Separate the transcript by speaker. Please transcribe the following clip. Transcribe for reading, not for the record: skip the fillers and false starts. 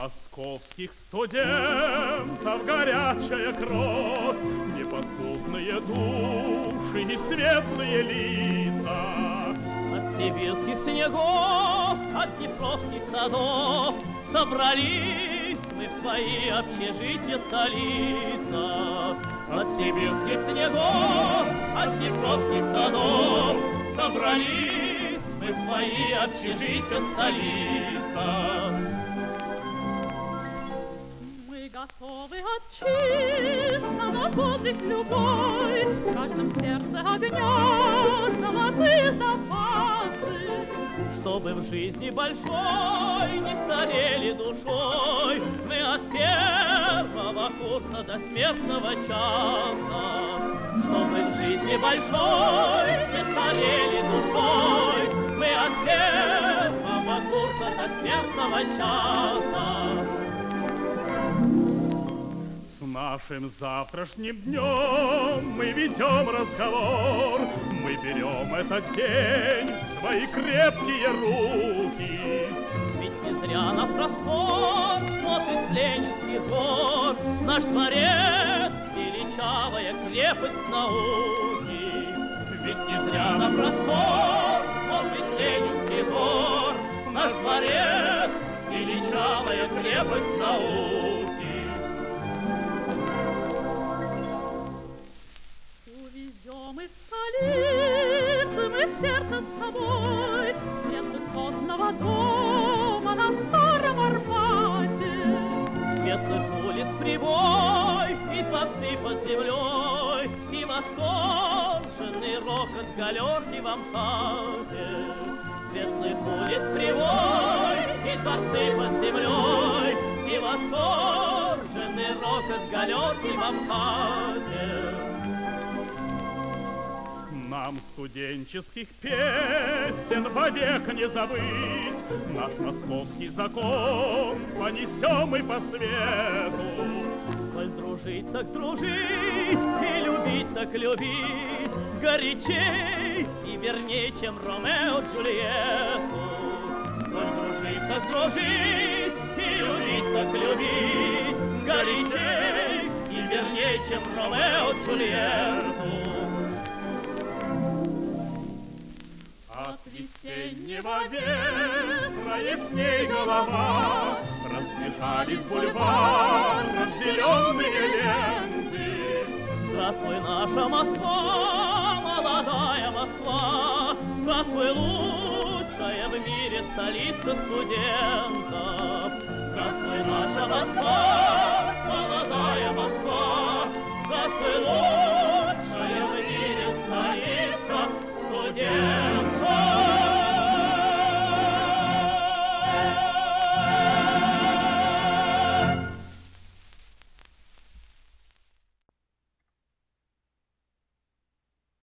Speaker 1: Московских студентов горячая кровь, неподкупные души и светлые лица.
Speaker 2: От сибирских снегов, от днепровских садов собрались мы в твои общежития, столица. От сибирских снегов, от днепровских садов собрались мы в твои общежития, столица.
Speaker 3: Мы готовы отчиться на подвиг любой, в каждом сердце огня золотые запасы.
Speaker 2: Чтобы в жизни большой не старели душой мы от первого курса до смертного часа. Чтобы в жизни большой не старели душой мы от первого курса до смертного часа.
Speaker 1: С нашим завтрашним днем мы ведем разговор, мы берем этот день в свои крепкие руки.
Speaker 2: Ведь не зря на простор смотрит с Ленинских гор наш дворец, величавая крепость науки. Ведь не зря на простор смотрит с Ленинских гор наш дворец, величавая крепость науки.
Speaker 3: Увезем из столицы мы сердце с собой, след высотного дома на Старом Арбате.
Speaker 2: Светлых улиц прибой и дворцы под землей, и восторженный рокот галерки в Амхате. Светлых улиц прибой и дворцы под землей, и восторженный рокот галерки в Амхате.
Speaker 1: Нам студенческих песен вовек не забыть, наш московский закон понесем и по свету.
Speaker 2: Коль дружить так дружить, и любить так любить, горячей и верней, чем Ромео Джульетту. Коль дружить так дружить, и любить так любить, горячей и верней, чем Ромео Джульетту.
Speaker 1: От весеннего ветра ясней голова, разбежались бульваром зеленые ленты.
Speaker 2: Здравствуй, наша Москва, молодая Москва, здравствуй, лучшая в мире столица студентов. Здравствуй, наша Москва,